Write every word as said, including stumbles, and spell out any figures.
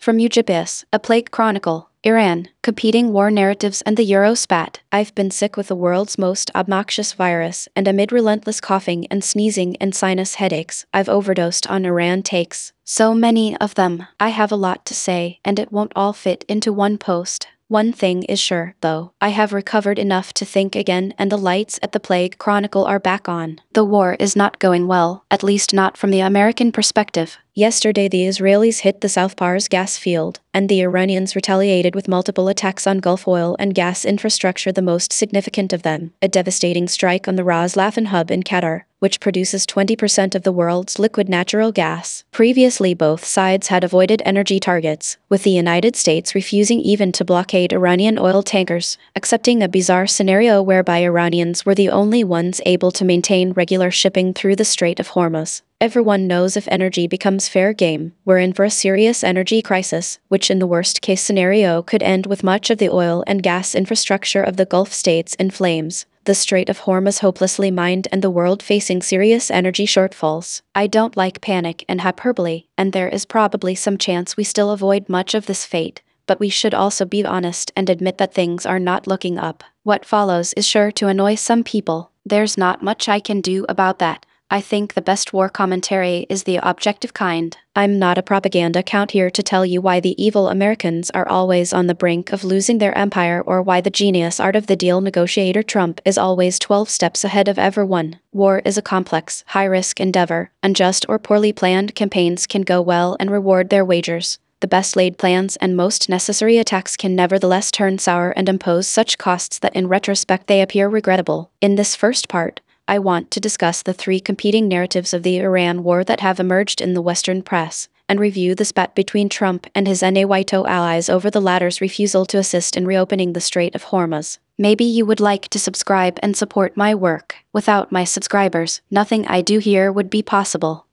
From Eugippius, A Plague Chronicle, Iran, Competing War Narratives and the Eurospat. I've been sick with the world's most obnoxious virus, and amid relentless coughing and sneezing and sinus headaches, I've overdosed on Iran takes. So many of them. I have a lot to say, and it won't all fit into one post. One thing is sure, though, I have recovered enough to think again, and the lights at the Plague Chronicle are back on. The war is not going well, at least not from the American perspective. Yesterday the Israelis hit the South Pars gas field, and the Iranians retaliated with multiple attacks on Gulf oil and gas infrastructure, the most significant of them, a devastating strike on the Ras Laffan hub in Qatar, which produces twenty percent of the world's liquid natural gas. Previously both sides had avoided energy targets, with the United States refusing even to blockade Iranian oil tankers, accepting a bizarre scenario whereby Iranians were the only ones able to maintain regular shipping through the Strait of Hormuz. Everyone knows if energy becomes fair game, we're in for a serious energy crisis, which in the worst-case scenario could end with much of the oil and gas infrastructure of the Gulf states in flames, the Strait of Hormuz hopelessly mined, and the world facing serious energy shortfalls. I don't like panic and hyperbole, and there is probably some chance we still avoid much of this fate, but we should also be honest and admit that things are not looking up. What follows is sure to annoy some people. There's not much I can do about that. I think the best war commentary is the objective kind. I'm not a propaganda count here to tell you why the evil Americans are always on the brink of losing their empire, or why the genius art of the deal negotiator Trump is always twelve steps ahead of everyone. War is a complex, high-risk endeavor. Unjust or poorly planned campaigns can go well and reward their wagers. The best-laid plans and most necessary attacks can nevertheless turn sour and impose such costs that in retrospect they appear regrettable. In this first part, I want to discuss the three competing narratives of the Iran war that have emerged in the Western press, and review the spat between Trump and his NATO allies over the latter's refusal to assist in reopening the Strait of Hormuz. Maybe you would like to subscribe and support my work. Without my subscribers, nothing I do here would be possible.